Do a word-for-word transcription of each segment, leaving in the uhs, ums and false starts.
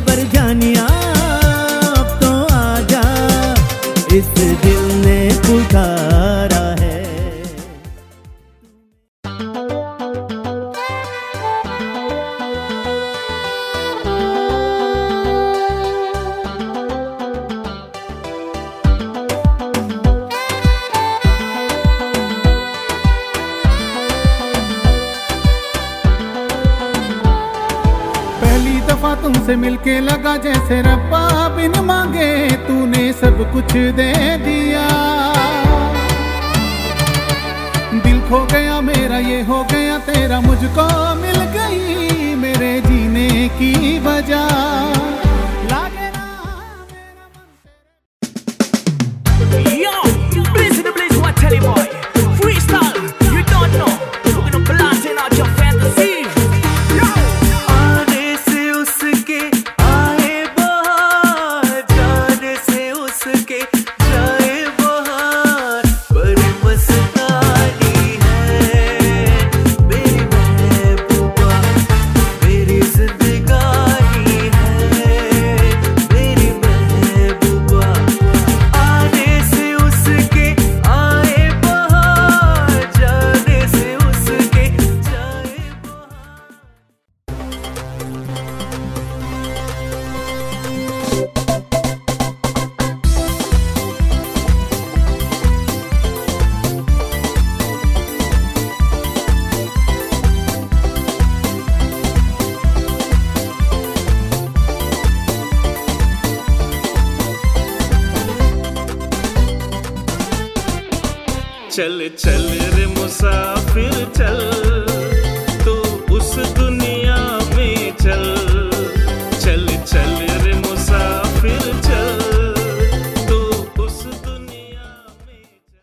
पर जानिया अब तो आजा, इस दिल ने पुकारा है। तुमसे मिलके लगा जैसे रब्बा बिन मांगे तूने सब कुछ दे दिया। दिल खो गया मेरा ये हो गया तेरा, मुझको मिल गई मेरे जीने की वजह। चल चल रे मुसाफिर चल, तो उस दुनिया में चल। चल चल रे मुसाफिर चल, तो उस दुनिया में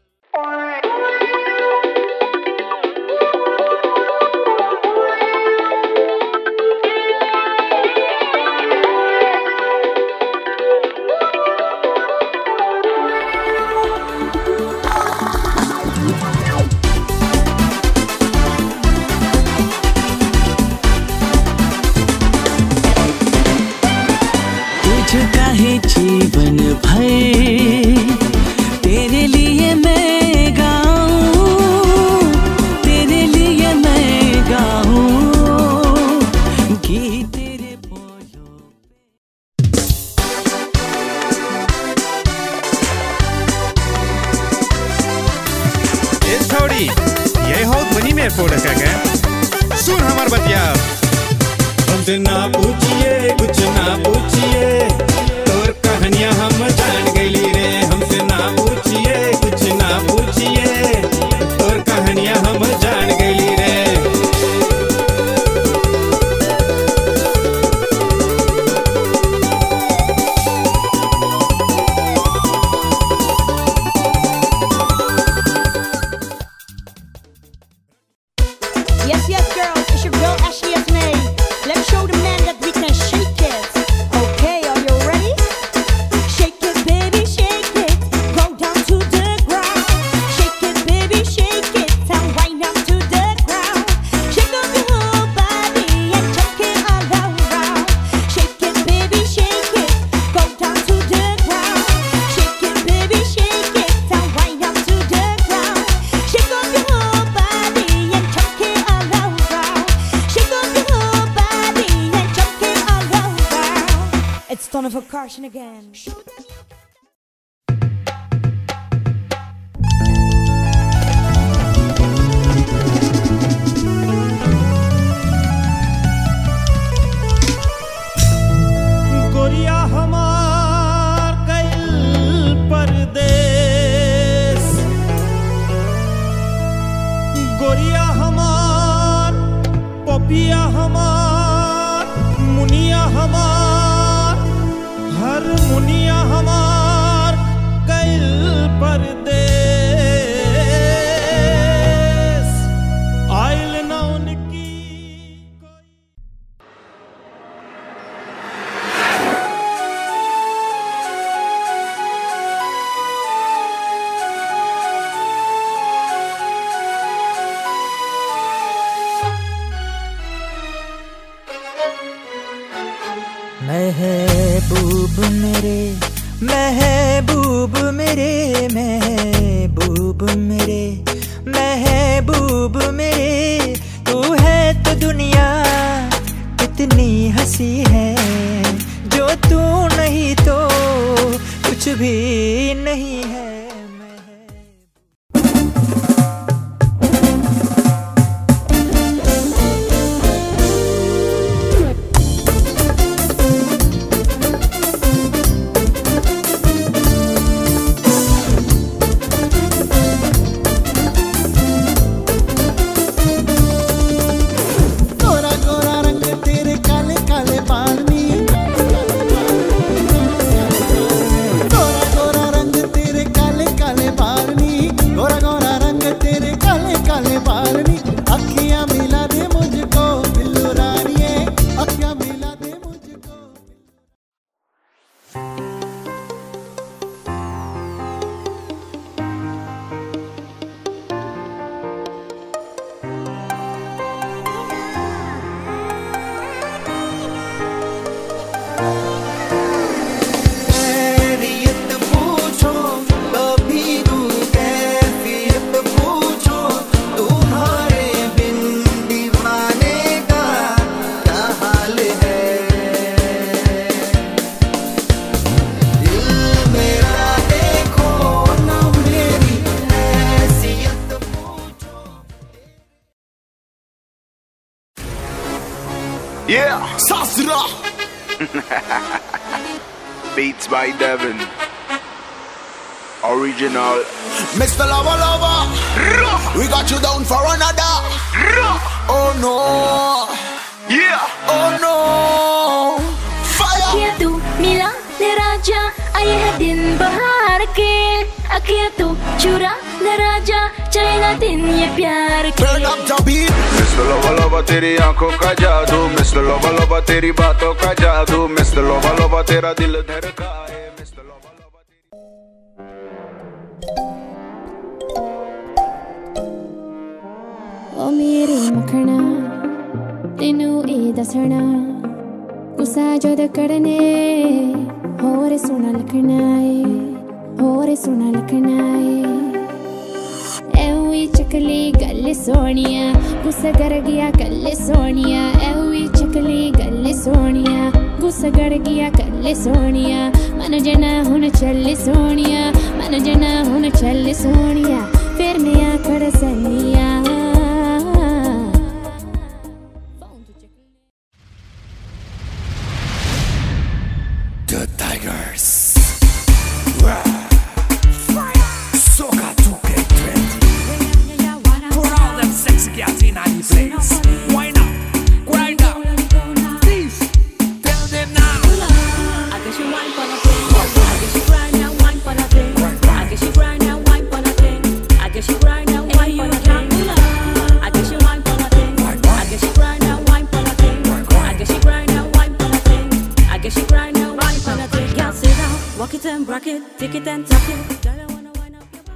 जीवन भर तेरे लिए मैं गाऊं, तेरे लिए मैं गाऊं गीत तेरे बोलों पे। ये छोड़ी ये हो ध्वनि में फोड़ का क्या सुन हमार बतिया। हमसे ना पूछिए कुछ ना पूछिए, तोर कहानियां हम जान गईली रे। हमसे ना पूछिए कुछ ना पूछिए, तोर कहानियां हम जान गईली रे। Yes, yes, girls, it's your girl Ashley Esme. Let's show the men that we can shake it. Okay, are you ready? Shake it, baby, shake it. Go down to the ground. Shake it, baby, shake it. And wind up to the ground. Shake up your whole body and jump it all around. Shake it, baby, shake it. Go down to the ground. Shake it, baby, shake it. And wind up to the ground. Shake up your whole body and jump it all around. Shake up your whole body and jump it all around. It's Donovan Carson again. गोरिया हमार गइल परदेस, गोरिया हमार पपिया हमार मुनिया हमार, हर मुनिया हमार गइल परदेस। आइल ना उनकी महबूब मेरे महबूब मेरे महबूब मेरे महबूब मेरे तू है तो दुनिया कितनी हंसी है जो तू नहीं तो कुछ भी नहीं है। Yeah, Sasra. Beats by Devin. Original. Mister Lover Lover, we got you down for another. Oh no. Yeah. Oh no. Fire. Akhia tu mila ne raja, aaye hai din bahar ke. Akhia tu chura ne raja, chayna din ye pyar ke. Turn up the beat. Mister Lover Lover तेरी आंखों का जादू, Mister Lover Lover तेरी बातों का जादू, Mister Lover Lover तेरा दिल धड़काए, Mister Lover Lover तेरी। ओ मेरे मखना तेनू ए दसना गुस्सा जद करने होर सोना लखना है होर सोना लखना है एवी चकली गल सोनिया गुस्सा कर गया कल सोनिया एवी चकली गल सोनिया गुस्सा कर गया कल सोनिया मन जना हुन चल सोनिया मन जना हुन चल सोनिया फिर मैं आखड़ सनिया। The Tigers. Soca two K twenty. For all them sexy cats in the place. Why not? Grind up. Please. Tell them now. I guess you wine for nothing. I guess you grind now, wine for nothing. I guess you grind now, wine for nothing. I guess you grind now, wine for nothing. I guess you wine for nothing. I guess you grind now, wine for nothing. I guess you grind now, wine for nothing. I guess you grind now, wine for nothing. Girl, sit down, walk it and rock it, tick it and tuck it. Girl, I wanna wind up your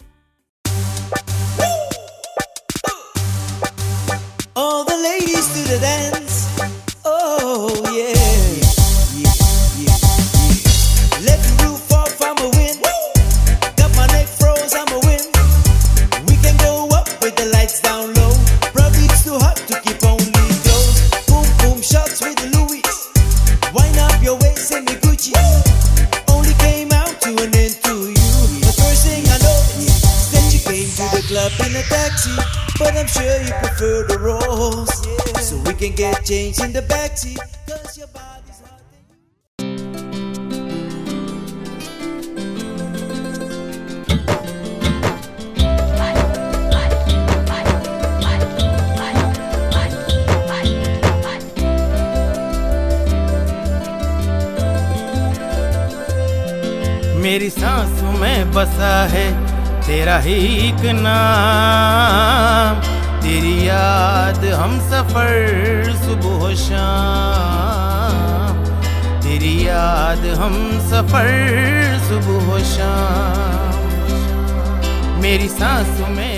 bum. All the ladies to the dance. Oh yeah. Yeah, yeah, yeah. Let the roof off, I'm a win. Got my neck froze, I'm a win. We can go up with the lights down low. Probably it's too hot to keep only closed. Boom boom shots with the Louis. Wind up your waist and the Gucci. Only came out to an end to you. The first thing I know is that you came to the club in a taxi. But I'm sure you prefer the rolls. So we can get changed in the backseat. Cause your body's hot. मेरी सांसों में बसा है तेरा ही एक नाम, तेरी याद हम सफर सुबह शाम, तेरी याद हम सफर सुबह शाम, मेरी सांसों में